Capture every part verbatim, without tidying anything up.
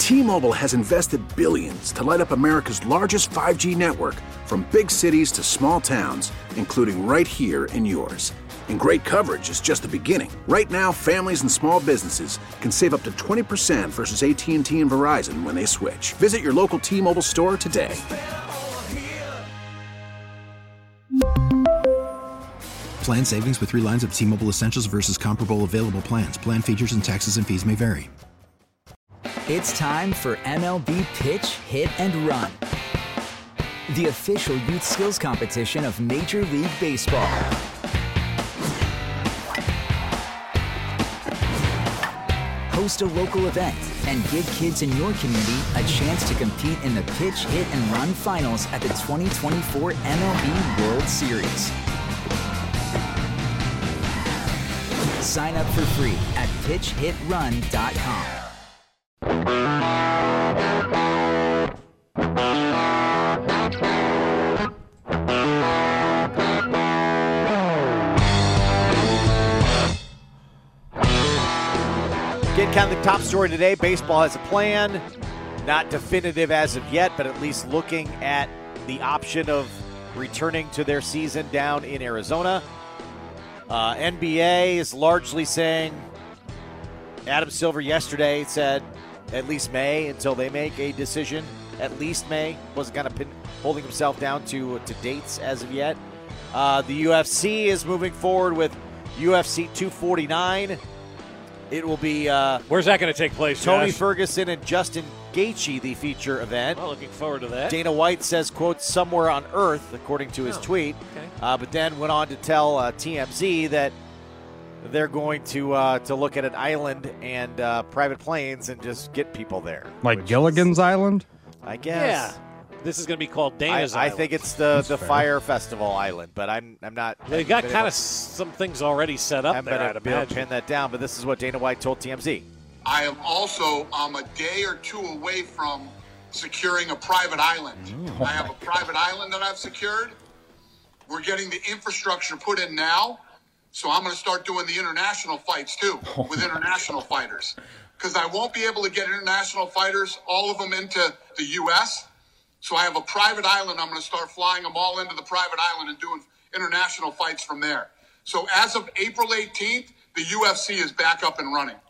T-Mobile has invested billions to light up America's largest five G network, from big cities to small towns, including right here in yours. And great coverage is just the beginning. Right now, families and small businesses can save up to twenty percent versus A T and T and Verizon when they switch. Visit your local T-Mobile store today. Plan savings with three lines of T-Mobile Essentials versus comparable available plans. Plan features and taxes and fees may vary. It's time for M L B Pitch, Hit, and Run, the official youth skills competition of Major League Baseball. Host a local event and give kids in your community a chance to compete in the Pitch, Hit, and Run finals at the twenty twenty-four M L B World Series. Sign up for free at pitch hit run dot com. Get kind of the top story today. Baseball has a plan, not definitive as of yet, but at least looking at the option of returning to their season down in Arizona. Uh, N B A is largely saying, Adam Silver yesterday said at least May until they make a decision. At least May. Wasn't kind of pin, holding himself down to, to dates as of yet. Uh, the U F C is moving forward with U F C two forty-nine. It will be uh, where's that going to take place? Tony Josh? Ferguson and Justin Gaethje, the feature event. Well, looking forward to that. Dana White says, quote, somewhere on Earth, according to his oh, tweet. Okay. Uh, but then went on to tell uh, T M Z that they're going to uh, to look at an island and uh, private planes and just get people there. Like Gilligan's is, Island? I guess. Yeah. This is going to be called Dana's I, I Island. think it's the, That's the fair. Fire Festival Island, but I'm I'm not. They got been kind able- of some things already set up I'm there, going I'd to be able to imagine. pin that down, but this is what Dana White told T M Z. I am also um, a day or two away from securing a private island. Oh I have a private island that I've secured. We're getting the infrastructure put in now, so I'm going to start doing the international fights too with international fighters, because I won't be able to get international fighters, all of them, into the U S. So I have a private island. I'm going to start flying them all into the private island and doing international fights from there. So as of April eighteenth, the U F C is back up and running.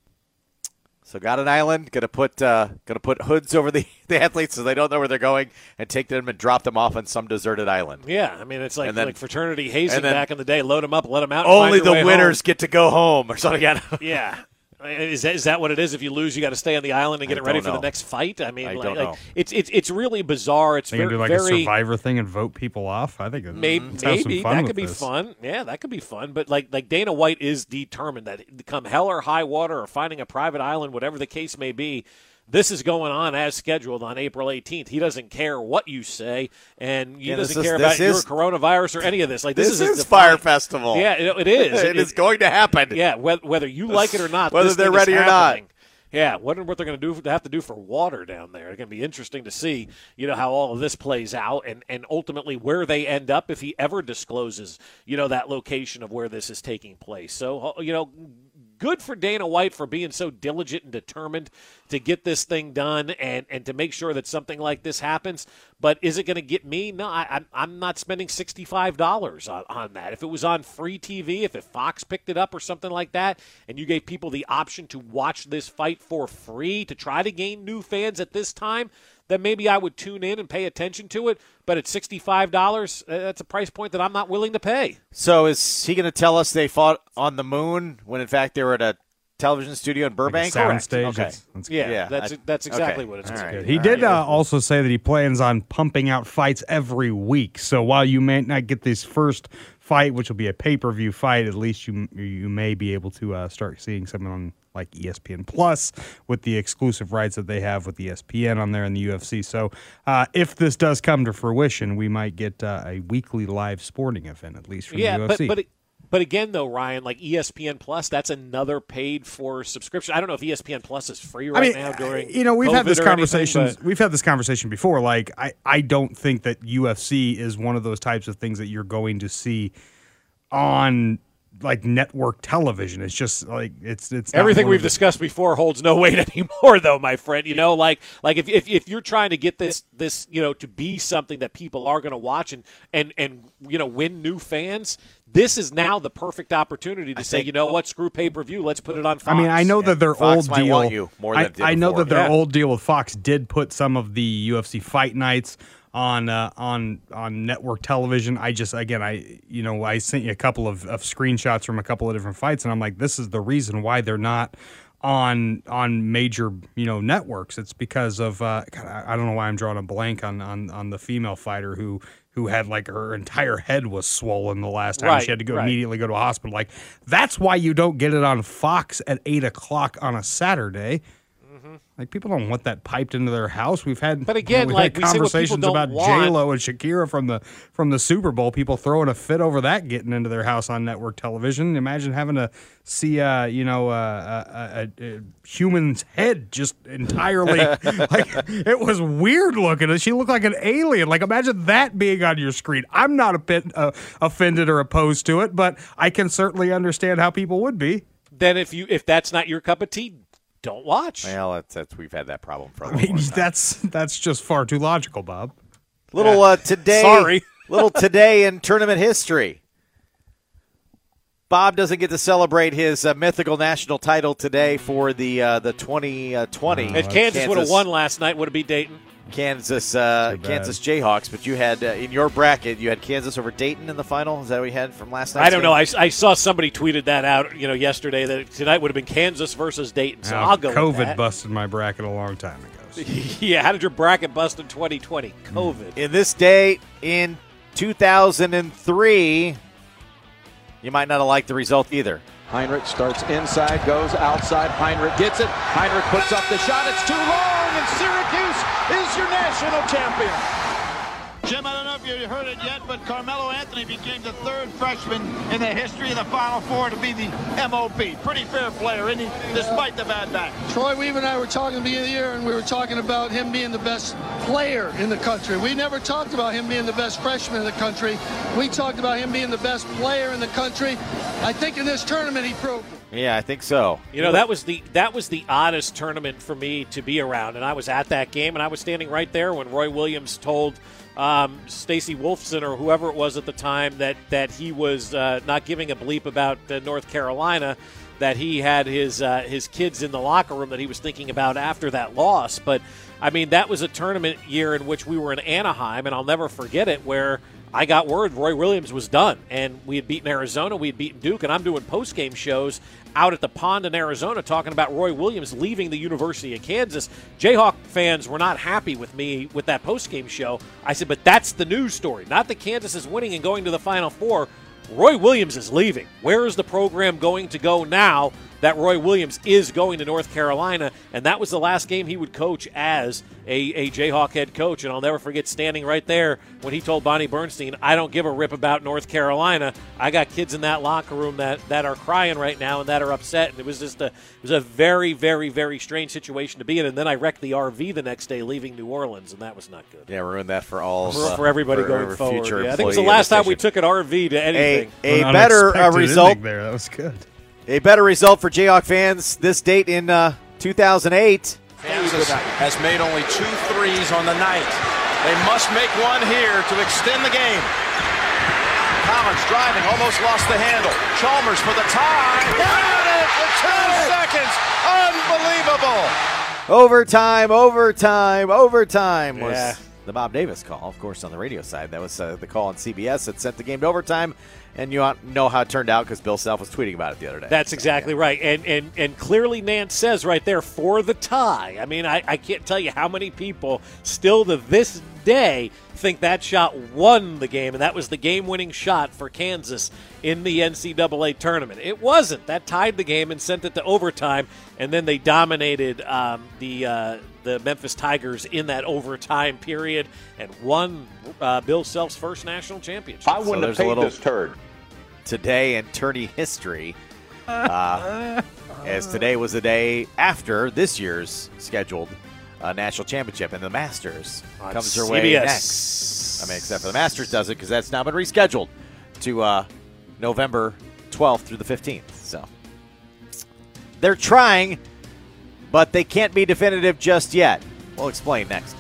So got an island, gonna put uh, gonna put hoods over the, the athletes so they don't know where they're going, and take them and drop them off on some deserted island. Yeah, I mean, it's like, then, like fraternity hazing then, back in the day. Load them up, let them out. And Only find your the way winners home. get to go home or something. Yeah. Is that, is that what it is? If you lose, you got to stay on the island and get I it ready don't for know. the next fight? I mean, I like, don't like, know. it's it's it's really bizarre. It's They very, can do like very a Survivor thing and vote people off. I think it, maybe, let's have some maybe fun that with could be this. fun. Yeah, that could be fun. But like like Dana White is determined that come hell or high water or finding a private island, whatever the case may be, this is going on as scheduled on April eighteenth. He doesn't care what you say, and he Yeah, doesn't this is- care this about is- your coronavirus or any of this. Like this, This is, a is defined- Fire Festival. Yeah, it, it is. it is going to happen. Yeah, whether, whether you like it or not, Whether this they're thing is ready or not. happening. Yeah, wonder what they're going to do. To have to do for water down there. It's going to be interesting to see, you know, how all of this plays out, and, and ultimately where they end up if he ever discloses, you know, that location of where this is taking place. So, you know, good for Dana White for being so diligent and determined to get this thing done and, and to make sure that something like this happens. But is it going to get me? No, I, I'm I'm not spending sixty-five dollars on, on that. If it was on free T V, if, if Fox picked it up or something like that, and you gave people the option to watch this fight for free to try to gain new fans at this time, then maybe I would tune in and pay attention to it. But at sixty-five dollars, uh, that's a price point that I'm not willing to pay. So is he going to tell us they fought on the moon when in fact they were at a television studio in Burbank? Like a Correct. soundstage. Okay. That's, that's Yeah, Yeah, that's I- that's exactly okay. what it's All going right. to good. be. He All did right. uh, also say that he plans on pumping out fights every week. So while you may not get this first fight, which will be a pay-per-view fight, at least you you may be able to uh, start seeing something on like E S P N Plus with the exclusive rights that they have with E S P N on there in the U F C. So uh, if this does come to fruition, we might get uh, a weekly live sporting event, at least from Yeah, the U F but C. but it, but again, though, Ryan, like E S P N Plus, that's another paid for subscription. I don't know if E S P N Plus is free right I mean, now during you know, we've had COVID this or anything, conversation. but- We've had this conversation before. Like, I, I don't think that U F C is one of those types of things that you're going to see on like network television. It's just like it's it's not Everything one we've of the- discussed before holds no weight anymore, though, my friend. You know, like like if if, if you're trying to get this this you know to be something that people are going to watch and and and you know win new fans, this is now the perfect opportunity to I say, think- you know what, screw pay per view, let's put it on Fox. I mean, I know that their Fox old might deal. want you more than I, it did I know before. that their Yeah. old deal with Fox did put some of the U F C fight nights on uh, on on network television. I just again, I you know, I sent you a couple of, of screenshots from a couple of different fights, and I'm like, this is the reason why they're not on on major you know networks. It's because of uh, God, I I don't know why I'm drawing a blank on on on the female fighter who. Who had like her entire head was swollen the last time Right, she had to go right. immediately go to a hospital. Like that's why you don't get it on Fox at eight o'clock on a Saturday. Like people don't want that piped into their house. We've had, But again, we've like, had we say what people conversations don't about want. J Lo and Shakira from the from the Super Bowl. People throwing a fit over that getting into their house on network television. Imagine having to see, uh, you know, uh, a, a, a human's head just entirely like it was weird looking. She looked like an alien. Like imagine that being on your screen. I'm not a bit uh, offended or opposed to it, but I can certainly understand how people would be. then if you if that's not your cup of tea, don't watch. Well, that's, that's we've had that problem for a I little mean, while now. that's that's just far too logical, Bob. Little uh, today, Sorry. little today in tournament history. Bob doesn't get to celebrate his uh, mythical national title today for the uh, the twenty twenty. If Kansas would have won last night, would it be Dayton? Kansas uh, Too bad. Kansas Jayhawks, but you had uh, in your bracket you had Kansas over Dayton in the final. Is that what you had from last night? I don't know. I, I saw somebody tweeted that out, you know, yesterday that tonight would have been Kansas versus Dayton. So Now, I'll go with COVID that. busted my bracket a long time ago. so- Yeah, how did your bracket bust in twenty twenty? COVID. In this day in two thousand three, you might not have liked the result either. Heinrich starts inside, goes outside. Heinrich gets it. Heinrich puts up the shot. It's too long, and Syracuse is your national champion. Jim, I don't know if you heard it yet, but Carmelo Anthony became the third freshman in the history of the Final Four to be the M O P. Pretty fair player, isn't he? Despite the bad back. Troy Weaver and I were talking at the beginning of the year, and we were talking about him being the best player in the country. We never talked about him being the best freshman in the country. We talked about him being the best player in the country. I think in this tournament he proved it. Yeah, I think so. You know, that was the that was the oddest tournament for me to be around, and I was at that game, and I was standing right there when Roy Williams told um, Stacey Wolfson or whoever it was at the time that that he was uh, not giving a bleep about uh, North Carolina, that he had his uh, his kids in the locker room that he was thinking about after that loss. But I mean, that was a tournament year in which we were in Anaheim, and I'll never forget it, where I got word Roy Williams was done, and we had beaten Arizona, we had beaten Duke, and I'm doing post-game shows out at the pond in Arizona talking about Roy Williams leaving the University of Kansas. Jayhawk fans were not happy with me with that post-game show. I said, but that's the news story, not that Kansas is winning and going to the Final Four. Roy Williams is leaving. Where is the program going to go now that Roy Williams is going to North Carolina? And that was the last game he would coach as a, a Jayhawk head coach. And I'll never forget standing right there when he told Bonnie Bernstein, I don't give a rip about North Carolina. I got kids in that locker room that, that are crying right now and that are upset. And it was just a it was a very, very, very strange situation to be in. And then I wrecked the R V the next day leaving New Orleans, and that was not good. Yeah, ruined that for all For, uh, for everybody for going every forward. future Yeah, I think it was the employee of last time we station. took an R V to anything. A, a An better uh, unexpected result ending there. That was good. A better result for Jayhawk fans this date in uh, two thousand eight. Kansas has made only two threes on the night. They must make one here to extend the game. Collins driving, almost lost the handle. Chalmers for the tie. Got it for two seconds. Unbelievable. Overtime, overtime, overtime was Yeah. the Bob Davis call, of course, on the radio side. That was uh, the call on C B S that sent the game to overtime. And you know how it turned out because Bill Self was tweeting about it the other day. That's exactly right. And and and clearly Nance says right there for the tie. I mean, I, I can't tell you how many people still to this day think that shot won the game, and that was the game-winning shot for Kansas in the N C double A tournament. It wasn't. That tied the game and sent it to overtime, and then they dominated um, the uh, the Memphis Tigers in that overtime period and won uh, Bill Self's first national championship. I wouldn't So have there's a paid little- this turd. Today in tourney history, uh, as today was the day after this year's scheduled uh, national championship, and the Masters On comes their C way B S. next. I mean, except for the Masters doesn't, because that's now been rescheduled to uh, November twelfth through the fifteenth. So they're trying, but they can't be definitive just yet. We'll explain next.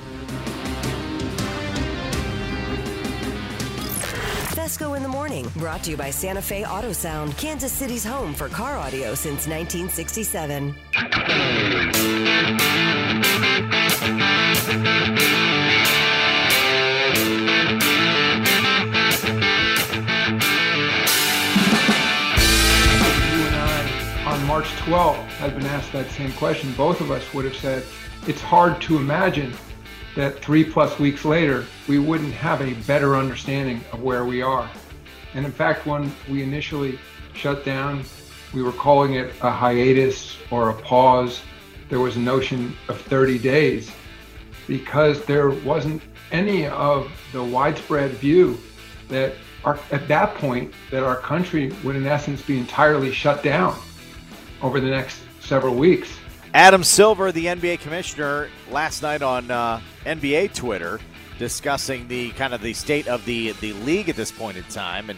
Fesco in the Morning, brought to you by Santa Fe Auto Sound, Kansas City's home for car audio since nineteen sixty-seven. On March twelfth, had been asked that same question, both of us would have said, it's hard to imagine that three plus weeks later, we wouldn't have a better understanding of where we are. And in fact, when we initially shut down, we were calling it a hiatus or a pause. There was a notion of thirty days because there wasn't any of the widespread view that our, at that point, that our country would in essence be entirely shut down over the next several weeks. Adam Silver, the N B A commissioner, last night on uh, N B A Twitter, discussing the kind of the state of the the league at this point in time, and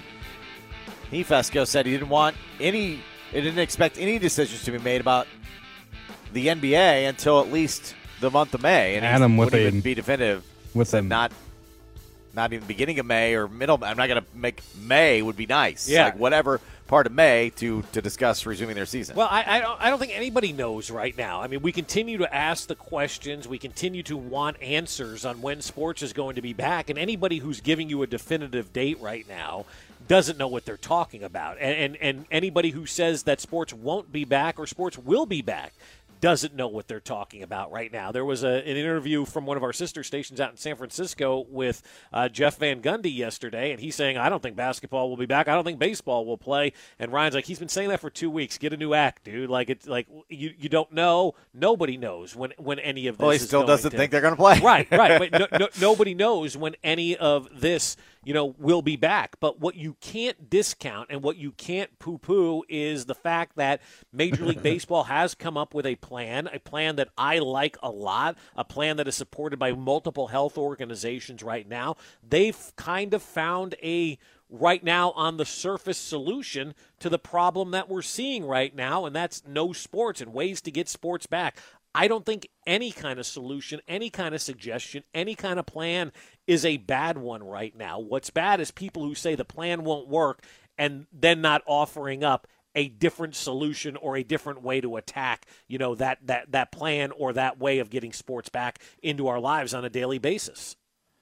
he, Fesco, said he didn't want any, he didn't expect any decisions to be made about the N B A until at least the month of May, and Adam he with wouldn't a even be definitive. with said a not. Not even beginning of May or middle. I'm not going to make May would be nice. Yeah. Like whatever part of May to to discuss resuming their season. Well, I, I, don't, I don't think anybody knows right now. I mean, we continue to ask the questions. We continue to want answers on when sports is going to be back. And anybody who's giving you a definitive date right now doesn't know what they're talking about. And, and, and anybody who says that sports won't be back or sports will be back doesn't know what they're talking about right now. There was a, an interview from one of our sister stations out in San Francisco with uh, Jeff Van Gundy yesterday, and he's saying, I don't think basketball will be back. I don't think baseball will play. And Ryan's like, he's been saying that for two weeks. Get a new act, dude. Like, it's like you, you don't know. Nobody knows when, when any of this well, he is still going doesn't to, think they're going to play. Right, right. But no, no, nobody knows when any of this you know, will be back. But what you can't discount and what you can't poo-poo is the fact that Major League Baseball has come up with a plan, a plan that I like a lot, a plan that is supported by multiple health organizations right now. They've kind of found a right now on the surface solution to the problem that we're seeing right now, and that's no sports and ways to get sports back. I don't think any kind of solution, any kind of suggestion, any kind of plan is a bad one right now. What's bad is people who say the plan won't work and then not offering up a different solution or a different way to attack, you know, that that that plan or that way of getting sports back into our lives on a daily basis.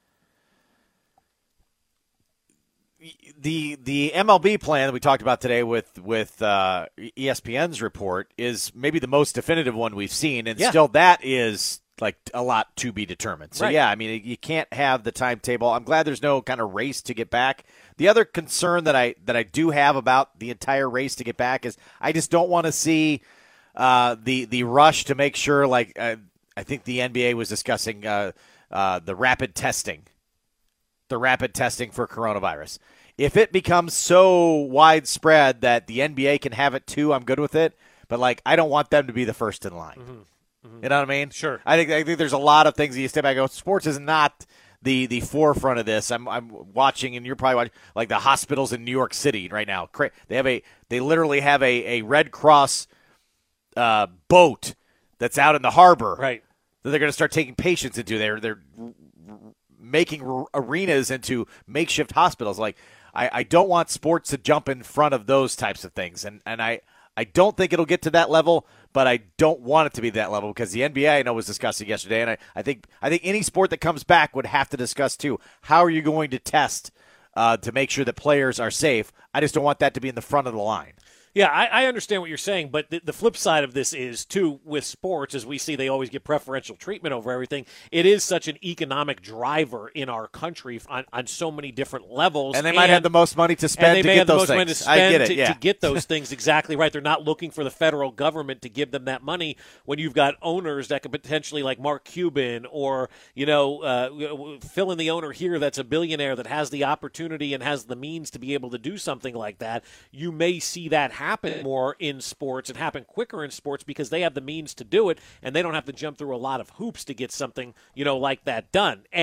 The the M L B plan that we talked about today with with uh, E S P N's report is maybe the most definitive one we've seen, and yeah. still that is like a lot to be determined. So, right. yeah, I mean, you can't have the timetable. I'm glad there's no kind of race to get back. The other concern that I that I do have about the entire race to get back is I just don't want to see uh, the the rush to make sure, like uh, I think the N B A was discussing uh, uh, the rapid testing. the rapid testing for coronavirus. If it becomes so widespread that the N B A can have it too, I'm good with it. But, like, I don't want them to be the first in line. Mm-hmm. Mm-hmm. You know what I mean? Sure. I think I think there's a lot of things that you step back and go, sports is not the, the forefront of this. I'm I'm watching, and you're probably watching, like, the hospitals in New York City right now. They have a they literally have a, a Red Cross uh, boat that's out in the harbor. Right. That they're going to start taking patients into. They're they're making r- arenas into makeshift hospitals. Like, I, I don't want sports to jump in front of those types of things. And and I, I don't think it'll get to that level, but I don't want it to be that level because the N B A, I know, was discussing yesterday, and I, I think I think any sport that comes back would have to discuss, too. How are you going to test uh, to make sure that players are safe? I just don't want that to be in the front of the line. Yeah, I, I understand what you're saying, but the, the flip side of this is, too, with sports, as we see they always get preferential treatment over everything, it is such an economic driver in our country on, on so many different levels. And they might and, have the most money to spend and to get get those those things. things. I get it, to, yeah. to get those things, exactly right. They're not looking for the federal government to give them that money when you've got owners that could potentially, like Mark Cuban or, you know, uh, fill in the owner here that's a billionaire that has the opportunity and has the means to be able to do something like that. You may see that happen more in sports and happen quicker in sports because they have the means to do it and they don't have to jump through a lot of hoops to get something, you know, like that done. And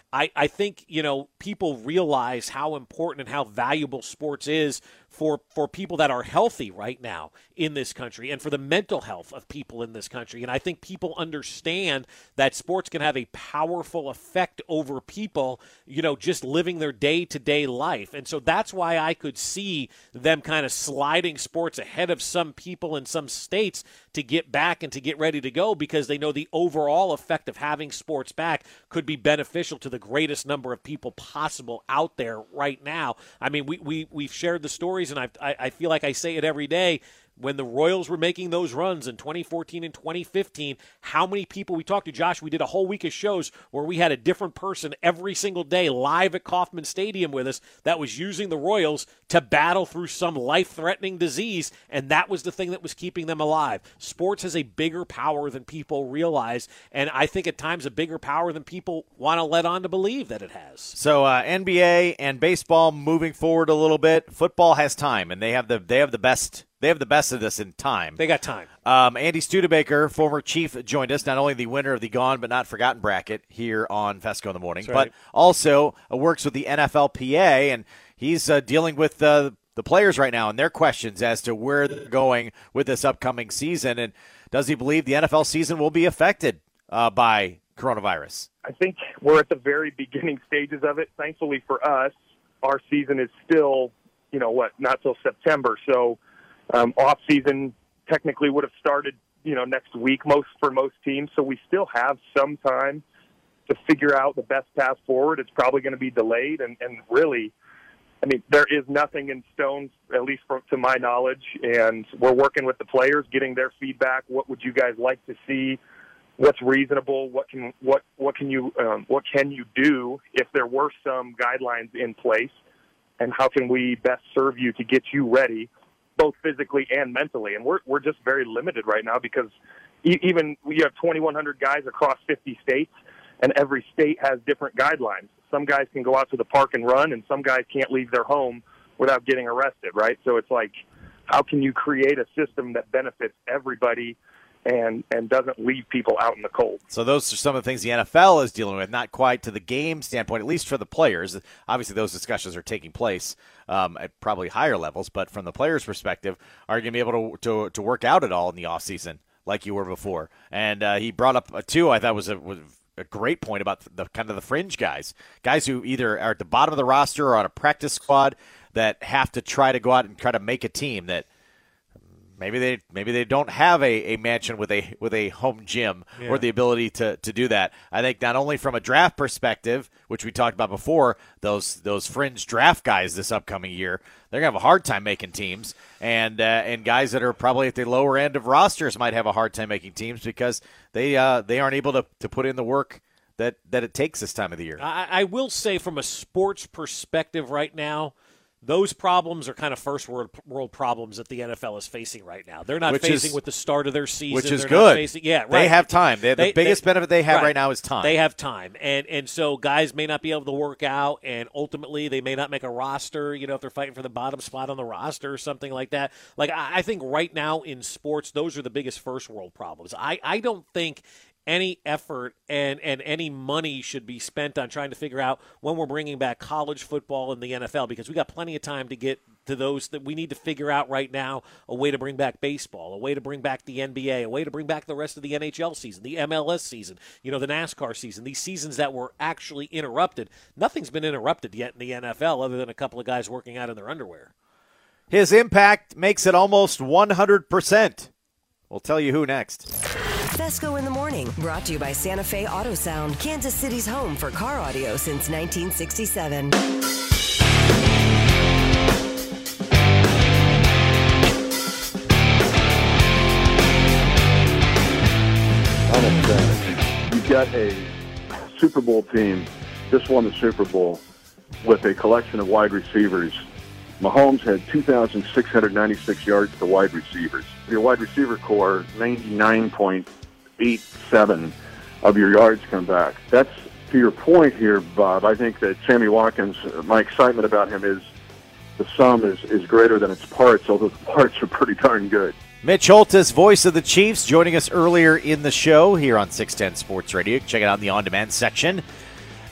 I, I think, you know, people realize how important and how valuable sports is for, for people that are healthy right now in this country and for the mental health of people in this country. And I think people understand that sports can have a powerful effect over people, you know, just living their day-to-day life. And so that's why I could see them kind of sliding sports ahead of some people in some states to get back and to get ready to go, because they know the overall effect of having sports back could be beneficial to the greatest number of people possible out there right now. I mean, we, we, we've shared the stories, and I've, I, I feel like I say it every day. When the Royals were making those runs in twenty fourteen and twenty fifteen, how many people we talked to, Josh, we did a whole week of shows where we had a different person every single day live at Kauffman Stadium with us that was using the Royals to battle through some life-threatening disease, and that was the thing that was keeping them alive. Sports has a bigger power than people realize, and I think at times a bigger power than people want to let on to believe that it has. So uh, N B A and baseball moving forward a little bit. Football has time, and they have the they have the best – They have the best of this in time. They got time. Um, Andy Studebaker, former chief, joined us, not only the winner of the Gone But Not Forgotten bracket here on Fesco in the Morning, That's right. but also uh, works with the N F L P A, and he's uh, dealing with uh, the players right now and their questions as to where they're going with this upcoming season. And does he believe the N F L season will be affected uh, by coronavirus? I think we're at the very beginning stages of it. Thankfully for us, our season is still, you know what, not till September, so Um, off season technically would have started, you know, next week most for most teams. So we still have some time to figure out the best path forward. It's probably going to be delayed. And, and really, I mean, there is nothing in stone, at least from, to my knowledge. And we're working with the players, getting their feedback. What would you guys like to see? What's reasonable? What can, what, what can you, um, what can you do if there were some guidelines in place? And how can we best serve you to get you ready, both physically and mentally? And we're we're just very limited right now because e- even we have twenty-one hundred guys across fifty states, and every state has different guidelines. Some guys can go out to the park and run, and some guys can't leave their home without getting arrested, right? So it's like, how can you create a system that benefits everybody and and doesn't leave people out in the cold? So those are some of the things the N F L is dealing with, not quite to the game standpoint, at least for the players. Obviously, those discussions are taking place um, at probably higher levels, but from the players' perspective, are you going to be able to, to to work out at all in the offseason like you were before? And uh, he brought up, uh, too, I thought was a, was a great point about the kind of the fringe guys, guys who either are at the bottom of the roster or on a practice squad that have to try to go out and try to make a team that Maybe they maybe they don't have a, a mansion with a with a home gym yeah. or the ability to, to do that. I think not only from a draft perspective, which we talked about before, those those fringe draft guys this upcoming year, they're gonna have a hard time making teams, and uh, and guys that are probably at the lower end of rosters might have a hard time making teams because they uh, they aren't able to, to put in the work that, that it takes this time of the year. I, I will say from a sports perspective right now, those problems are kind of first world, world problems that the N F L is facing right now. They're not which facing is, with the start of their season. Which is They're good. Not facing, yeah, right. They have time. They, the they, biggest they, benefit they have right. right now is time. They have time. And and so guys may not be able to work out, and ultimately they may not make a roster, you know, if they're fighting for the bottom spot on the roster or something like that. Like, I, I think right now in sports, those are the biggest first world problems. I, I don't think any effort and, and any money should be spent on trying to figure out when we're bringing back college football and the N F L, because we got plenty of time to get to those that we need to figure out right now, a way to bring back baseball, a way to bring back the N B A, a way to bring back the rest of the N H L season, the M L S season, you know, the NASCAR season, these seasons that were actually interrupted. Nothing's been interrupted yet in the N F L other than a couple of guys working out in their underwear. His impact makes it almost one hundred percent. We'll tell you who next. Fesco in the Morning, brought to you by Santa Fe Auto Sound, Kansas City's home for car audio since nineteen sixty-seven. You've got a Super Bowl team, just won the Super Bowl, with a collection of wide receivers. Mahomes had two thousand six hundred ninety-six yards to wide receivers. Your wide receiver core, ninety-nine point eight seven of your yards come back. That's, to your point here, Bob, I think that Sammy Watkins, my excitement about him is the sum is, is greater than its parts, although the parts are pretty darn good. Mitch Holtis, voice of the Chiefs, joining us earlier in the show here on six ten Sports Radio. Check it out in the on-demand section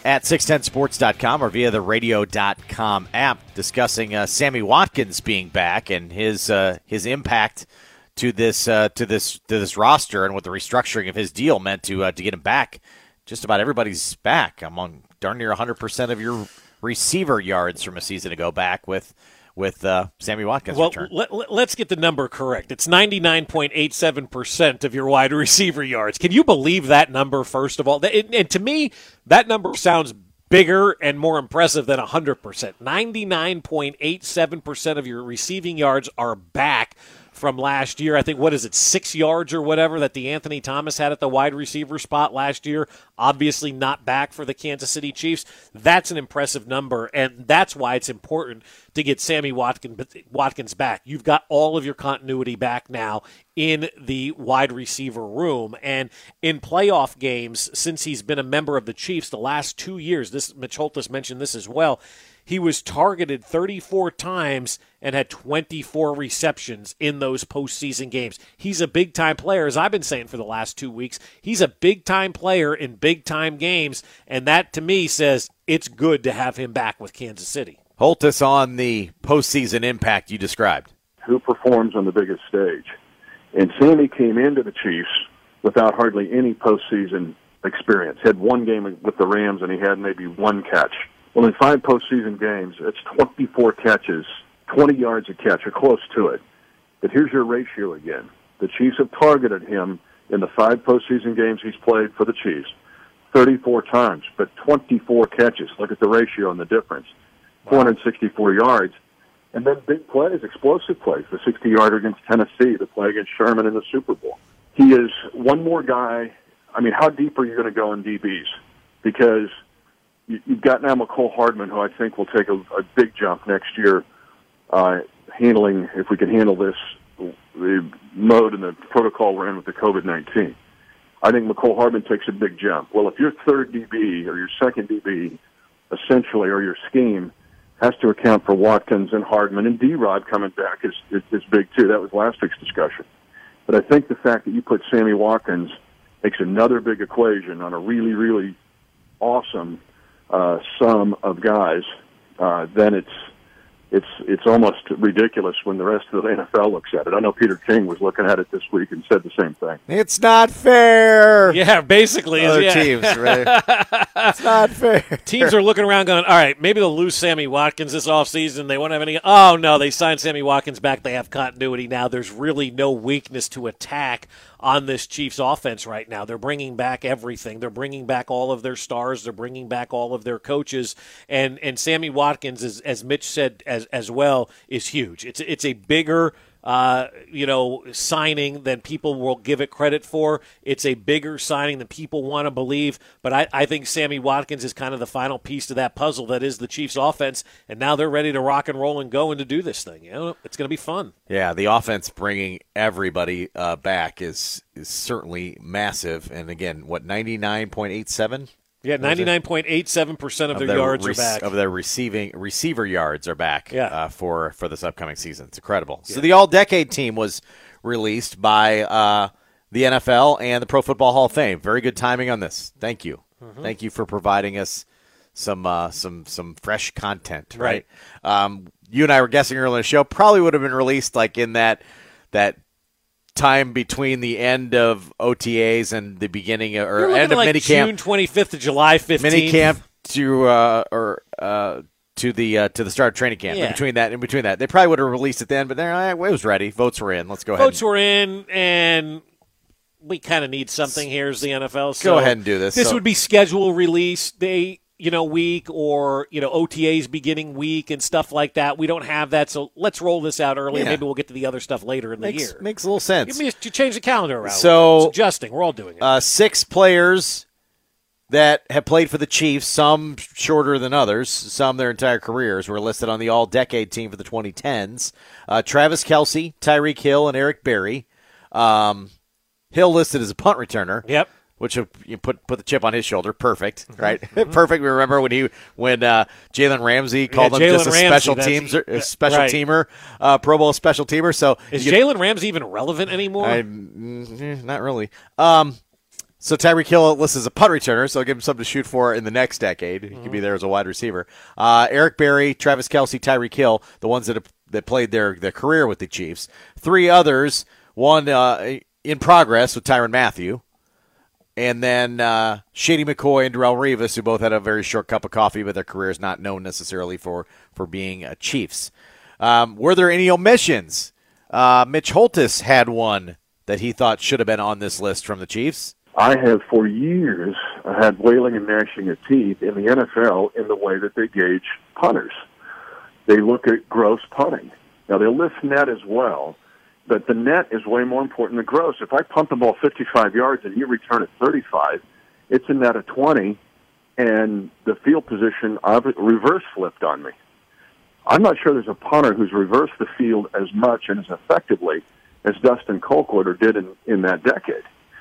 at six ten sports dot com or via the radio dot com app, discussing uh, Sammy Watkins being back and his uh, his impact to this uh, to this to this roster and what the restructuring of his deal meant to uh, to get him back. Just about everybody's back. Among darn near one hundred percent of your receiver yards from a season ago back with with uh, Sammy Watkins' well, return. Let, let, let's get the number correct. It's ninety-nine point eight seven percent of your wide receiver yards. Can you believe that number, first of all? And, and to me, that number sounds bigger and more impressive than one hundred percent. ninety-nine point eight seven percent of your receiving yards are back from last year. I think, what is it, six yards or whatever that the Anthony Thomas had at the wide receiver spot last year, obviously not back for the Kansas City Chiefs. That's an impressive number, and that's why it's important to get Sammy Watkins, Watkins back. You've got all of your continuity back now in the wide receiver room, and in playoff games, since he's been a member of the Chiefs the last two years, this Mitch Holthus mentioned this as well, he was targeted thirty-four times and had twenty-four receptions in those postseason games. He's a big-time player, as I've been saying for the last two weeks. He's a big-time player in big-time games, and that, to me, says it's good to have him back with Kansas City. Holthus on the postseason impact you described. Who performs on the biggest stage? And Sammy came into the Chiefs without hardly any postseason experience. He had one game with the Rams, and he had maybe one catch. Well, in five postseason games, it's twenty-four catches, twenty yards a catch, or close to it. But here's your ratio again. The Chiefs have targeted him in the five postseason games he's played for the Chiefs thirty-four times, but twenty-four catches. Look at the ratio and the difference. four hundred sixty-four yards. And then big plays, explosive plays. The sixty-yarder against Tennessee, the play against Sherman in the Super Bowl. He is one more guy. I mean, how deep are you going to go in D Bs? Because you've got now McCole Hardman, who I think will take a, a big jump next year, uh, handling, if we can handle this, the mode and the protocol we're in with the COVID nineteen. I think McCole Hardman takes a big jump. Well, if your third D B or your second D B, essentially, or your scheme, has to account for Watkins and Hardman, and D-Rod coming back is, is, is big, too. That was last week's discussion. But I think the fact that you put Sammy Watkins makes another big equation on a really, really awesome Uh, sum of guys, uh, then it's it's it's almost ridiculous when the rest of the N F L looks at it. I know Peter King was looking at it this week and said the same thing. It's not fair. Yeah, basically. Other yeah. teams, right? It's not fair. Teams are looking around going, all right, maybe they'll lose Sammy Watkins this offseason. They won't have any. Oh, no, they signed Sammy Watkins back. They have continuity now. There's really no weakness to attack on this Chiefs offense right now. They're bringing back everything. They're bringing back all of their stars. They're bringing back all of their coaches. And and Sammy Watkins, is, as Mitch said as as well, is huge. It's it's a bigger uh, you know signing than people will give it credit for. It's a bigger signing than people want to believe. But I, I think Sammy Watkins is kind of the final piece to that puzzle that is the Chiefs offense. And now they're ready to rock and roll and go and to do this thing. You know, it's going to be fun. Yeah, the offense bringing everybody uh, back is is certainly massive. And again, what, ninety-nine point eight seven? Yeah, ninety-nine point eight seven percent of, of their yards rec- are back. Of their receiving receiver yards are back yeah. uh, for, for this upcoming season. It's incredible. Yeah. So the All-Decade team was released by uh, the N F L and the Pro Football Hall of Fame. Very good timing on this. Thank you. Mm-hmm. Thank you for providing us some uh, some some fresh content. Right. right. Um, you and I were guessing earlier in the show, probably would have been released like in that that time between the end of O T As and the beginning of, or end of like minicamp, June twenty-fifth to July fifteenth, minicamp to uh, or uh, to the uh, to the start of training camp. Yeah. In between that, in between that, they probably would have released it then, but there it was ready. Votes were in. Let's go ahead. Votes were in, and we kind of need something here as the N F L. So go ahead and do this. This so. would be schedule release day. You know, week or, you know, O T As beginning week and stuff like that. We don't have that, so let's roll this out early. Yeah. Maybe we'll get to the other stuff later in makes, the year. Makes a little sense. You change the calendar around. So, it's adjusting. We're all doing it. Uh, six players that have played for the Chiefs, some shorter than others, some their entire careers, were listed on the All-Decade team for the twenty tens. Uh, Travis Kelce, Tyreek Hill, and Eric Berry. Um, Hill listed as a punt returner. Yep. Which you put put the chip on his shoulder. Perfect, right? Mm-hmm. Perfect. We remember when he when uh, Jalen Ramsey called yeah, him Jalen just a Ramsey, special teams, a special right. teamer, uh, Pro Bowl special teamer. So is Jalen Ramsey even relevant anymore? I, mm, not really. Um, So Tyreek Hill lists as a punt returner, so I'll give him something to shoot for in the next decade. He mm-hmm. could be there as a wide receiver. Uh, Eric Berry, Travis Kelce, Tyreek Hill, the ones that have, that played their, their career with the Chiefs. Three others, one uh, in progress with Tyrann Mathieu. And then uh, Shady McCoy and Darrelle Revis, who both had a very short cup of coffee, but their careers not known necessarily for, for being uh, Chiefs. Um, were there any omissions? Uh, Mitch Holthus had one that he thought should have been on this list from the Chiefs. I have for years had wailing and gnashing of teeth in the N F L in the way that they gauge punters. They look at gross punting. Now, they list net as well, but the net is way more important than gross. If I punt the ball fifty-five yards and you return it thirty-five, it's a net of twenty, and the field position reverse flipped on me. I'm not sure there's a punter who's reversed the field as much and as effectively as Dustin Colquitt did in, in that decade.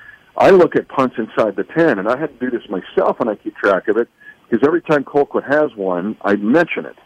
I look at punts inside the ten, and I had to do this myself, and I keep track of it, because every time Colquitt has one, I mention it.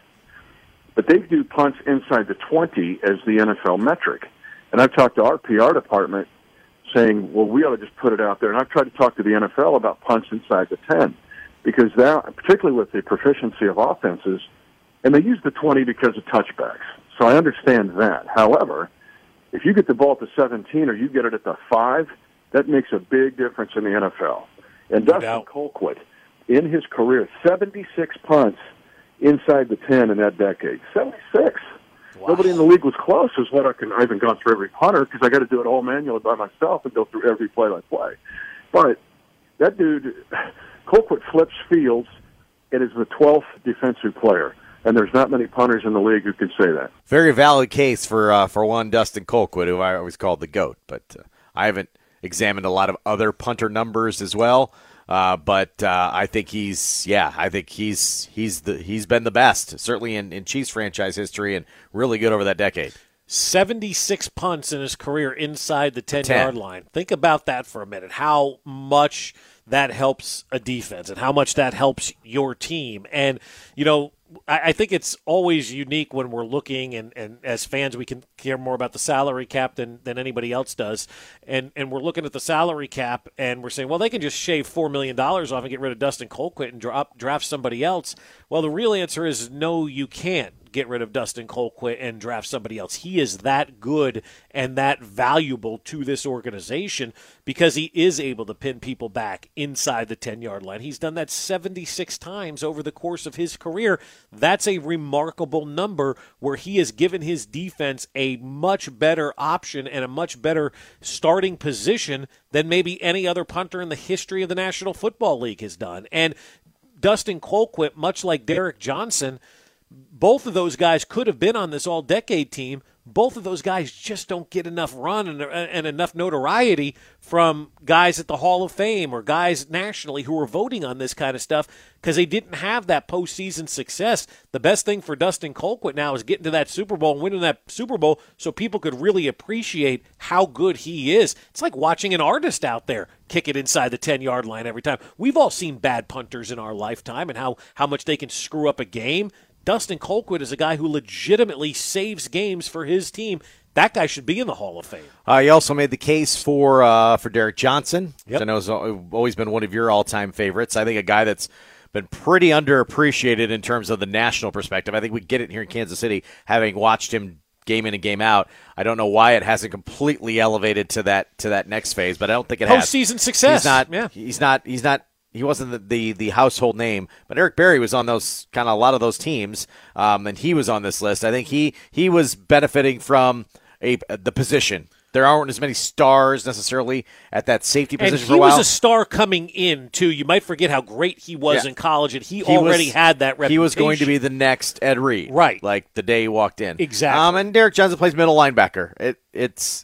But they do punts inside the twenty as the N F L metric. And I've talked to our P R department saying, well, we ought to just put it out there. And I've tried to talk to the N F L about punts inside the ten, because that, particularly with the proficiency of offenses, and they use the twenty because of touchbacks. So I understand that. However, if you get the ball at the seventeen or you get it at the five, that makes a big difference in the N F L. And No Dustin doubt. Colquitt, in his career, seventy-six punts inside the ten in that decade. seventy-six. Wow. Nobody in the league was close, is what I can. I haven't gone through every punter because I got to do it all manually by myself and go through every play-by-play. But that dude, Colquitt flips fields and is the twelfth defensive player. And there's not many punters in the league who can say that. Very valid case for uh, for one Dustin Colquitt, who I always called the GOAT. But uh, I haven't examined a lot of other punter numbers as well. Uh, but uh, I think he's, yeah, I think he's he's the he's been the best, certainly in, in Chiefs franchise history, and really good over that decade. seventy-six punts in his career inside the ten-yard line. Think about that for a minute, how much that helps a defense and how much that helps your team. And, you know, I think it's always unique when we're looking, and, and as fans we can care more about the salary cap than, than anybody else does, and and we're looking at the salary cap and we're saying, well, they can just shave four million dollars off and get rid of Dustin Colquitt and drop, draft somebody else. Well, the real answer is no, you can't get rid of Dustin Colquitt and draft somebody else. He is that good and that valuable to this organization because he is able to pin people back inside the ten-yard line. He's done that seventy-six times over the course of his career. That's a remarkable number where he has given his defense a much better option and a much better starting position than maybe any other punter in the history of the National Football League has done. And Dustin Colquitt, much like Derek Johnson, both of those guys could have been on this all-decade team. Both of those guys just don't get enough run and, and enough notoriety from guys at the Hall of Fame or guys nationally who are voting on this kind of stuff because they didn't have that postseason success. The best thing for Dustin Colquitt now is getting to that Super Bowl and winning that Super Bowl so people could really appreciate how good he is. It's like watching an artist out there kick it inside the ten-yard line every time. We've all seen bad punters in our lifetime and how, how much they can screw up a game. Dustin Colquitt is a guy who legitimately saves games for his team. That guy should be in the Hall of Fame. Uh, he also made the case for uh, for Derek Johnson, yep. which I know has always been one of your all-time favorites. I think a guy that's been pretty underappreciated in terms of the national perspective. I think we get it here in Kansas City, having watched him game in and game out. I don't know why it hasn't completely elevated to that to that next phase, but I don't think it has. Postseason success. He's not. Yeah. He's not. He's not. He wasn't the, the, the household name, but Eric Berry was on those kind of a lot of those teams, um, and he was on this list. I think he he was benefiting from a the position. There aren't as many stars necessarily at that safety position and for a while. He was a star coming in, too. You might forget how great he was yeah. in college, and he, he already was, had that reputation. He was going to be the next Ed Reed. Right. Like the day he walked in. Exactly. Um, and Derek Johnson plays middle linebacker. It, it's,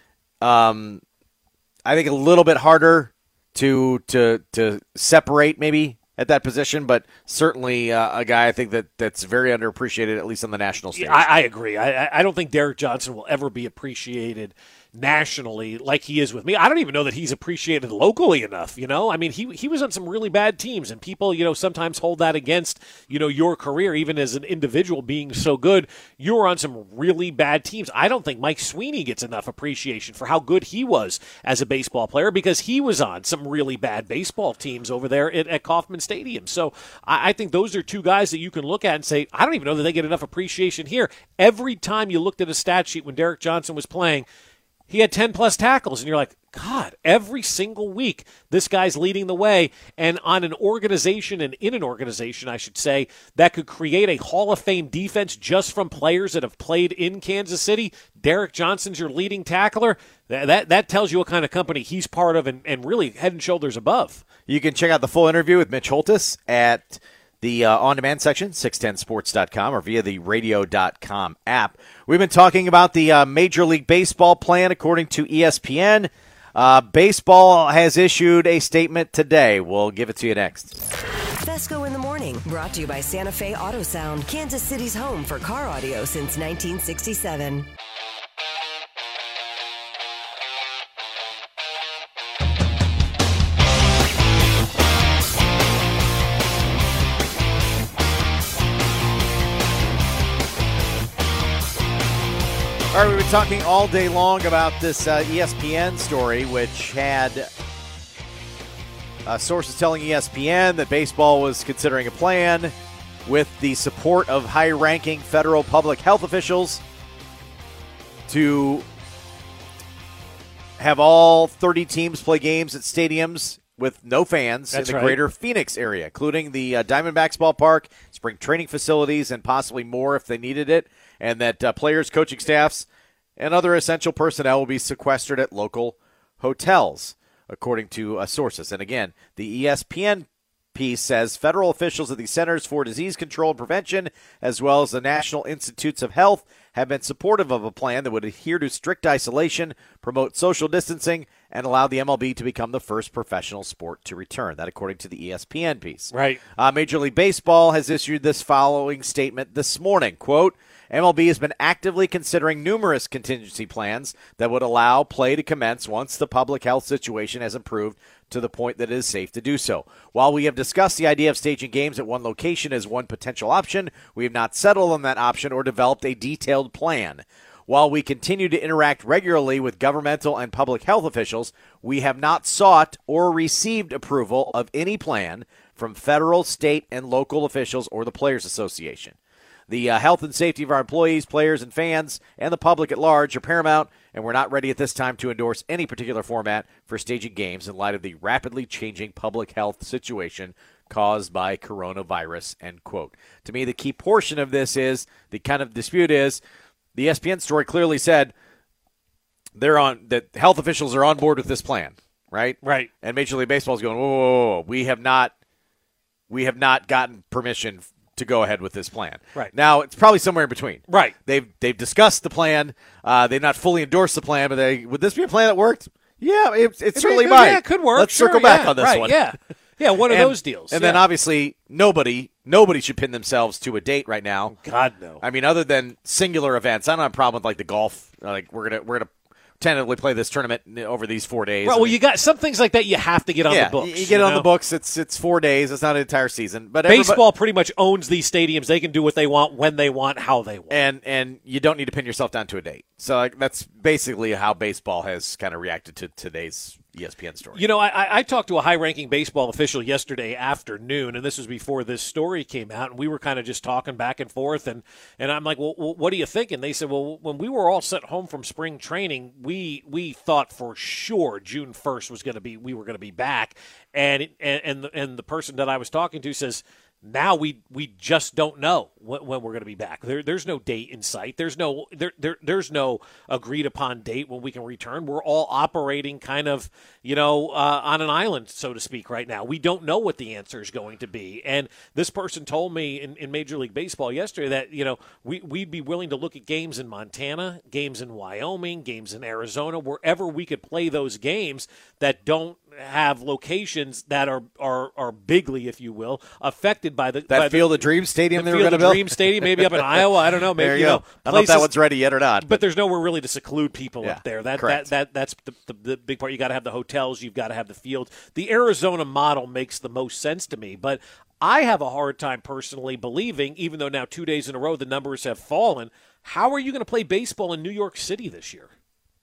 um, I think, a little bit harder to to to separate maybe at that position, but certainly uh, a guy I think that, that's very underappreciated, at least on the national stage. I, I agree. I, I don't think Derek Johnson will ever be appreciated nationally like he is with me. I don't even know that he's appreciated locally enough, you know? I mean, he he was on some really bad teams, and people, you know, sometimes hold that against, you know, your career, even as an individual being so good. You were on some really bad teams. I don't think Mike Sweeney gets enough appreciation for how good he was as a baseball player because he was on some really bad baseball teams over there at, at Kauffman Stadium. So I, I think those are two guys that you can look at and say, I don't even know that they get enough appreciation here. Every time you looked at a stat sheet when Derek Johnson was playing, he had ten-plus tackles, and you're like, God, every single week this guy's leading the way. And on an organization, and in an organization, I should say, that could create a Hall of Fame defense just from players that have played in Kansas City, Derek Johnson's your leading tackler. That that, that tells you what kind of company he's part of and, and really head and shoulders above. You can check out the full interview with Mitch Holthus at the uh, on-demand section, six ten sports dot com, or via the radio dot com app. We've been talking about the uh, Major League Baseball plan according to E S P N. Uh, baseball has issued a statement today. We'll give it to you next. Fesco in the Morning, brought to you by Santa Fe Auto Sound, Kansas City's home for car audio since nineteen sixty-seven. All right, we've been talking all day long about this uh, E S P N story, which had uh, sources telling E S P N that baseball was considering a plan with the support of high-ranking federal public health officials to have all thirty teams play games at stadiums with no fans That's in the right. greater Phoenix area, including the uh, Diamondbacks ballpark, spring training facilities, and possibly more if they needed it, and that uh, players, coaching staffs, and other essential personnel will be sequestered at local hotels, according to uh, sources. And again, the E S P N piece says federal officials at the Centers for Disease Control and Prevention, as well as the National Institutes of Health, have been supportive of a plan that would adhere to strict isolation, promote social distancing, and allow the M L B to become the first professional sport to return. That according to the E S P N piece. Right. Uh, Major League Baseball has issued this following statement this morning, quote, M L B has been actively considering numerous contingency plans that would allow play to commence once the public health situation has improved to the point that it is safe to do so. While we have discussed the idea of staging games at one location as one potential option, we have not settled on that option or developed a detailed plan. While we continue to interact regularly with governmental and public health officials, we have not sought or received approval of any plan from federal, state, and local officials or the Players Association. The uh, health and safety of our employees, players, and fans, and the public at large are paramount, and we're not ready at this time to endorse any particular format for staging games in light of the rapidly changing public health situation caused by coronavirus, end quote. To me, the key portion of this is, the kind of dispute is, the E S P N story clearly said they're on that health officials are on board with this plan, right? Right. And Major League Baseball is going, whoa, whoa, whoa, whoa. we have not, we have not gotten permission to go ahead with this plan. Right. Now, it's probably somewhere in between. Right. They've they've discussed the plan. Uh, they've not fully endorsed the plan, but they would this be a plan that worked? Yeah, it, it certainly could, might. Yeah, it could work. Let's sure, circle back yeah, on this right, one. Yeah, yeah, one of and, those deals. And yeah. then obviously nobody nobody should pin themselves to a date right now. God no. I mean, other than singular events, I don't have a problem with like the golf. Like we're gonna we're gonna tentatively play this tournament over these four days. Well, I well mean, you got some things like that you have to get on yeah, the books. You get you on know? the books. It's it's four days. It's not an entire season. But baseball everybody, pretty much owns these stadiums. They can do what they want, when they want, how they want. and and you don't need to pin yourself down to a date. So like, that's basically how baseball has kind of reacted to today's E S P N story. You know, I, I talked to a high-ranking baseball official yesterday afternoon, and this was before this story came out, and we were kind of just talking back and forth, and, and I'm like, well, what do you think? And they said, well, when we were all sent home from spring training, we we thought for sure June first was going to be, we were going to be back, and and and the, and the person that I was talking to says, now we we just don't know when, when we're going to be back. There, there's no date in sight. There's no there, there there's no agreed upon date when we can return. We're all operating kind of, you know, uh, on an island, so to speak, right now. We don't know what the answer is going to be. And this person told me in, in Major League Baseball yesterday that, you know, we, we'd be willing to look at games in Montana, games in Wyoming, games in Arizona, wherever we could play those games that don't have locations that are, are are bigly, if you will, affected by the that by Field the, of Dreams Stadium the they were going to Field of build. Dreams Stadium, maybe up in Iowa. I don't know. Maybe there you, you know, go. I don't know if that one's ready yet or not. But, But, there's nowhere really to seclude people Yeah, up there. That correct. that that that's the, the, the big part. You got to have the hotels. You've got to have the fields. The Arizona model makes the most sense to me, but I have a hard time personally believing, even though now two days in a row the numbers have fallen. How are you going to play baseball in New York City this year?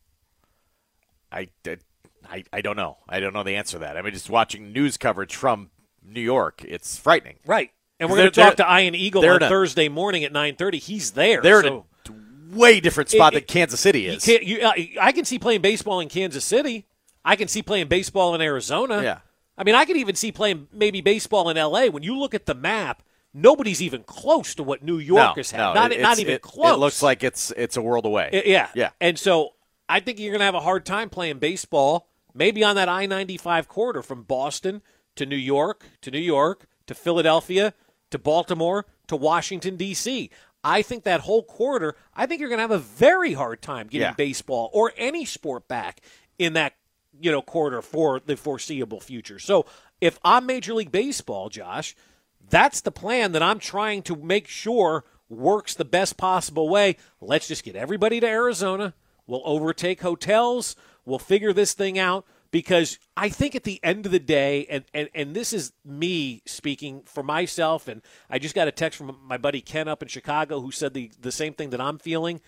I, I, I don't know. I don't know the answer to that. I mean, just watching news coverage from New York, it's frightening. Right. And we're They're- going to talk they're- to Ian Eagle they're on in a- Thursday morning at nine thirty. He's there. They're so in a way different spot It- than Kansas City you is. can't, you, I, I can see playing baseball in Kansas City. I can see playing baseball in Arizona. Yeah. I mean, I could even see playing maybe baseball in L A. When you look at the map, nobody's even close to what New York no, has had. no, not, it- not it's- even it, close. It looks like it's it's a world away. I- yeah. Yeah. And so I think you're going to have a hard time playing baseball maybe on that I ninety-five corridor from Boston to New York, to New York, to Philadelphia, to Baltimore, to Washington, D C I think that whole corridor, I think you're going to have a very hard time getting Yeah. baseball or any sport back in that, you know, corridor for the foreseeable future. So if I'm Major League Baseball, Josh, that's the plan that I'm trying to make sure works the best possible way. Let's just get everybody to Arizona. We'll overtake hotels. We'll figure this thing out, because I think at the end of the day, and, and, and this is me speaking for myself, and I just got a text from my buddy Ken up in Chicago who said the, the same thing that I'm feeling.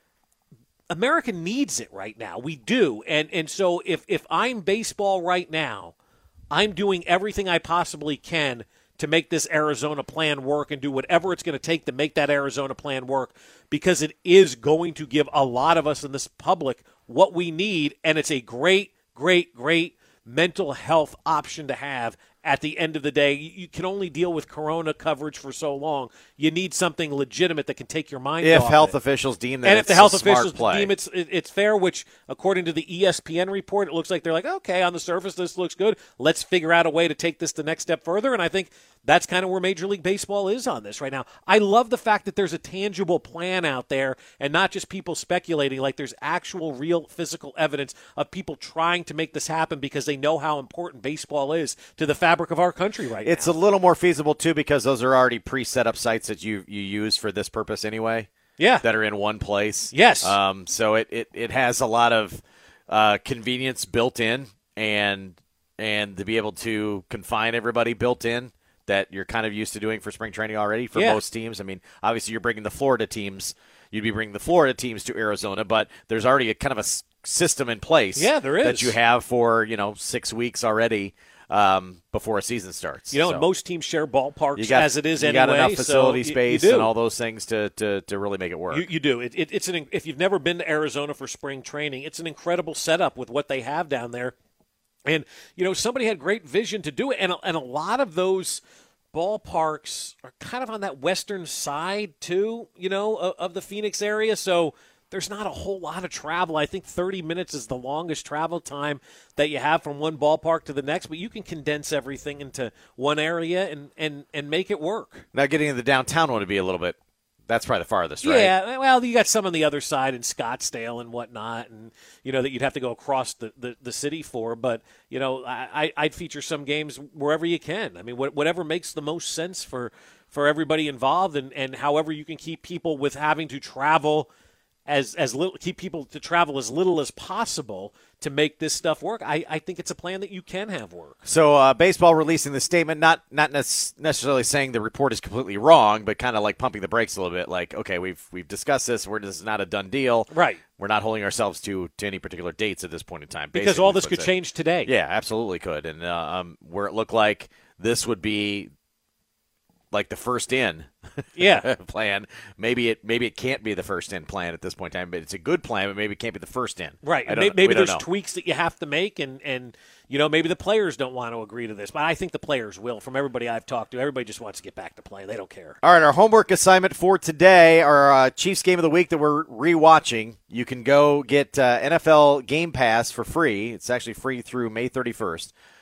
America needs it right now. We do. And and so if, if I'm baseball right now, I'm doing everything I possibly can to make this Arizona plan work and do whatever it's going to take to make that Arizona plan work, because it is going to give a lot of us in this public what we need, and it's a great, great, great mental health option to have. At the end of the day, you can only deal with corona coverage for so long. You need something legitimate that can take your mind If off health it. officials deem that and if it's the health a smart officials play. deem it's it- it's fair, which according to the E S P N report, it looks like they're like, okay, on the surface this looks good. Let's figure out a way to take this the next step further. And I think that's kind of where Major League Baseball is on this right now. I love the fact that there's a tangible plan out there and not just people speculating. Like, there's actual, real, physical evidence of people trying to make this happen because they know how important baseball is to the fabric of our country right It's now. a little more feasible, too, because those are already pre-set up sites that you, you use for this purpose anyway. Yeah. That are in one place. Yes. Um, so it, it, it has a lot of uh, convenience built in, and and to be able to confine everybody built in that you're kind of used to doing for spring training already for Yeah. most teams. I mean, obviously you're bringing the Florida teams. You'd be bringing the Florida teams to Arizona, but there's already a kind of a s- system in place Yeah, there is. that you have for, you know, six weeks already um, before a season starts. You know, So and most teams share ballparks you got, as it is you anyway. got enough so facility you- you space do. and all those things to, to, to really make it work. You, you do. It, it, it's an if you've never been to Arizona for spring training, it's an incredible setup with what they have down there. And you know, somebody had great vision to do it, and a, and a lot of those ballparks are kind of on that western side too. You know, of, of the Phoenix area, so there's not a whole lot of travel. I think thirty minutes is the longest travel time that you have from one ballpark to the next, but you can condense everything into one area and and and make it work. Now, getting into the downtown would be a little bit. That's probably the farthest, right? Yeah, well, you got some on the other side in Scottsdale and whatnot, and you know that you'd have to go across the, the, the city for. But you know, I, I'd feature some games wherever you can. I mean, wh- whatever makes the most sense for for everybody involved, and, and however you can keep people with having to travel as as little, keep people to travel as little as possible to make this stuff work. I, I think it's a plan that you can have work. So uh, baseball releasing the statement, not not nec- necessarily saying the report is completely wrong, but kind of like pumping the brakes a little bit. Like, okay, we've we've discussed this. We're this is not a done deal. Right. We're not holding ourselves to to any particular dates at this point in time. Because basically, all this is could what's it. change today. Yeah, absolutely could. And uh, um, where it looked like this would be like the first in Yeah. plan. Maybe it maybe it can't be the first in plan at this point in time, but it's a good plan, but maybe it can't be the first in. Right. I And don't- may- maybe we don't there's know. tweaks that you have to make, and, and you know, maybe the players don't want to agree to this. But I think the players will. From everybody I've talked to, everybody just wants to get back to play. They don't care. All right, our homework assignment for today, our uh, Chiefs game of the week that we're rewatching. You can go get uh, N F L Game Pass for free. It's actually free through May thirty-first.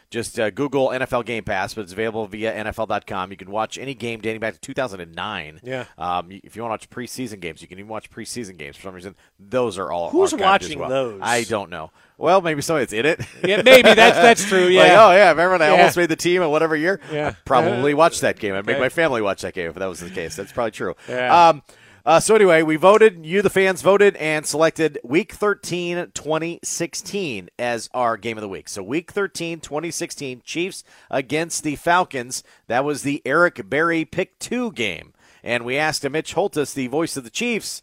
Just uh, Google N F L Game Pass, but it's available via N F L dot com. You can watch any game dating back to two thousand nine. Yeah. Um, if you want to watch preseason games, you can even watch preseason games. For some reason, those are all Who's archived watching as well. those? I don't know. Well, maybe somebody's in it. Yeah, maybe that's that's true. Yeah. Like, oh yeah, remember when I Yeah. almost made the team in whatever year? Yeah. I probably watched that game. I'd make Okay. my family watch that game if that was the case. That's probably true. Yeah. Um, uh, so anyway, we voted. You, the fans, voted and selected Week thirteen, twenty sixteen as our game of the week. So Week thirteen, twenty sixteen, Chiefs against the Falcons. That was the Eric Berry Pick Two game, and we asked Mitch Holtis, the voice of the Chiefs,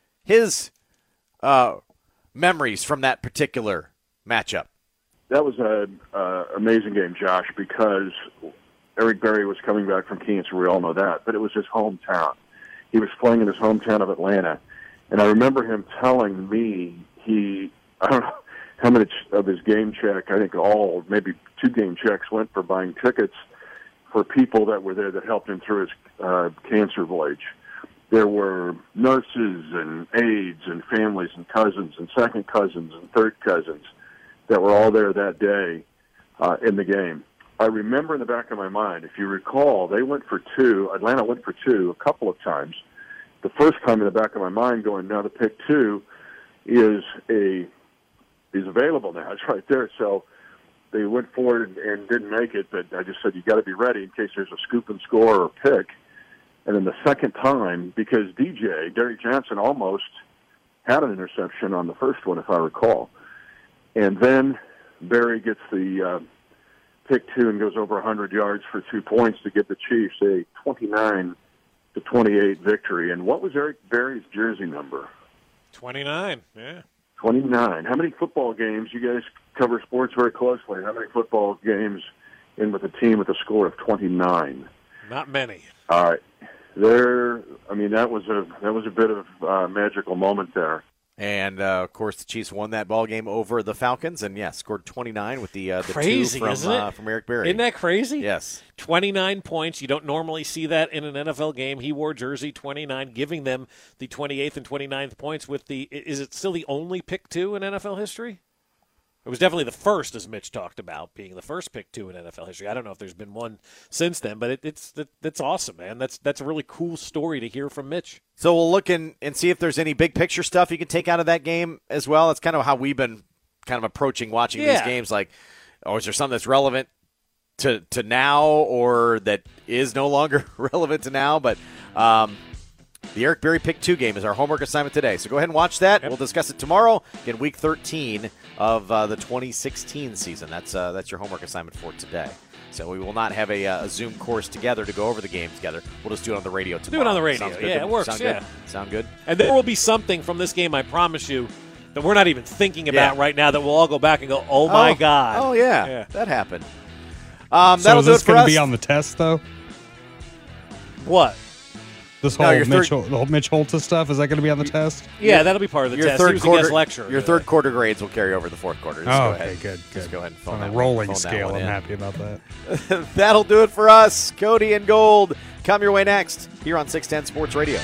his uh, memories from that particular matchup. That was an uh, amazing game, Josh, because Eric Berry was coming back from cancer. We all know that, but it was his hometown. He was playing in his hometown of Atlanta, and I remember him telling me he, I don't know how much of his game check, I think all, maybe two game checks went for buying tickets for people that were there that helped him through his uh, cancer voyage. There were nurses and aides and families and cousins and second cousins and third cousins that were all there that day uh, in the game. I remember in the back of my mind, if you recall, they went for two. Atlanta went for two a couple of times. The first time in the back of my mind going, now the pick two is a is available now. It's right there. So they went forward and didn't make it, but I just said, you got to be ready in case there's a scoop and score or pick. And then the second time, because D J, Derrick Johnson, almost had an interception on the first one, if I recall. And then Berry gets the uh, pick two and goes over one hundred yards for two points to give the Chiefs a twenty-nine to twenty-eight victory. And what was Eric Berry's jersey number? twenty-nine, yeah. twenty-nine. How many football games? You guys cover sports very closely. How many football games in with a team with a score of twenty-nine? Not many. All right. There, I mean, that was a that was a bit of a magical moment there. And, uh, of course, the Chiefs won that ball game over the Falcons and, yeah, scored twenty-nine with the, uh, the Crazy, two from, isn't it? uh, from Eric Berry. Isn't that crazy? Yes. twenty-nine points. You don't normally see that in an N F L game. He wore jersey twenty-nine, giving them the twenty-eighth and twenty-ninth points with the – is it still the only pick two in N F L history? It was definitely the first, as Mitch talked about, being the first pick two in N F L history. I don't know if there's been one since then, but it, it's it, that's awesome, man. That's that's a really cool story to hear from Mitch. So we'll look in and see if there's any big picture stuff you can take out of that game as well. That's kind of how we've been kind of approaching watching Yeah. these games. Like, oh, is there something that's relevant to to now or that is no longer relevant to now? But um, the Eric Berry Pick two game is our homework assignment today. So go ahead and watch that. We'll discuss it tomorrow. Again, week thirteen of uh, the twenty sixteen season. That's uh, that's your homework assignment for today. So we will not have a, uh, a Zoom course together to go over the game together. We'll just do it on the radio tomorrow. Do it on the radio. Sounds good Yeah, to- it works. Sound Yeah. good? Sound good? And there will be something from this game, I promise you, that we're not even thinking about Yeah. right now that we'll all go back and go, oh, my God. Oh, yeah. Yeah. That happened. Um, So that'll is do this it for going us. to be on the test, though? What? This No, whole your Mitch, third- Hol- the whole Mitch Holtis stuff, is that going to be on the test? Yeah, that'll be part of the your test. third He was a quarter guest lecturer Your today. third quarter grades will carry over the fourth quarter. Just Oh, go okay, ahead. good, Just good. go ahead and phone On a that rolling one, phone that scale, one I'm in. happy about that. That'll do it for us. Cody and Gold come your way next here on six ten Sports Radio.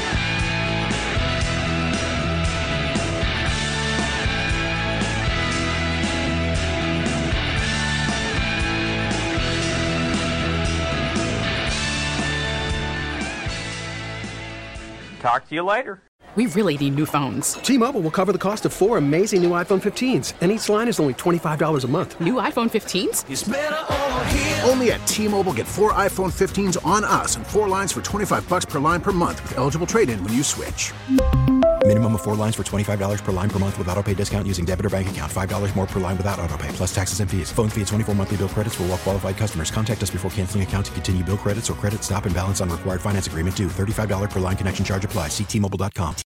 Talk to you later. We really need new phones. T-Mobile will cover the cost of four amazing new iPhone fifteens, and each line is only twenty-five dollars a month. New iPhone fifteens? Only at T-Mobile, get four iPhone fifteens on us and four lines for twenty-five bucks per line per month with eligible trade-in when you switch. Minimum of four lines for twenty-five dollars per line per month with autopay discount using debit or bank account. five dollars more per line without autopay, plus taxes and fees. Phone fee at twenty-four monthly bill credits for well-qualified customers. Contact us before canceling account to continue bill credits or credit stop and balance on required finance agreement due. thirty-five dollars per line connection charge applies. See T Mobile dot com.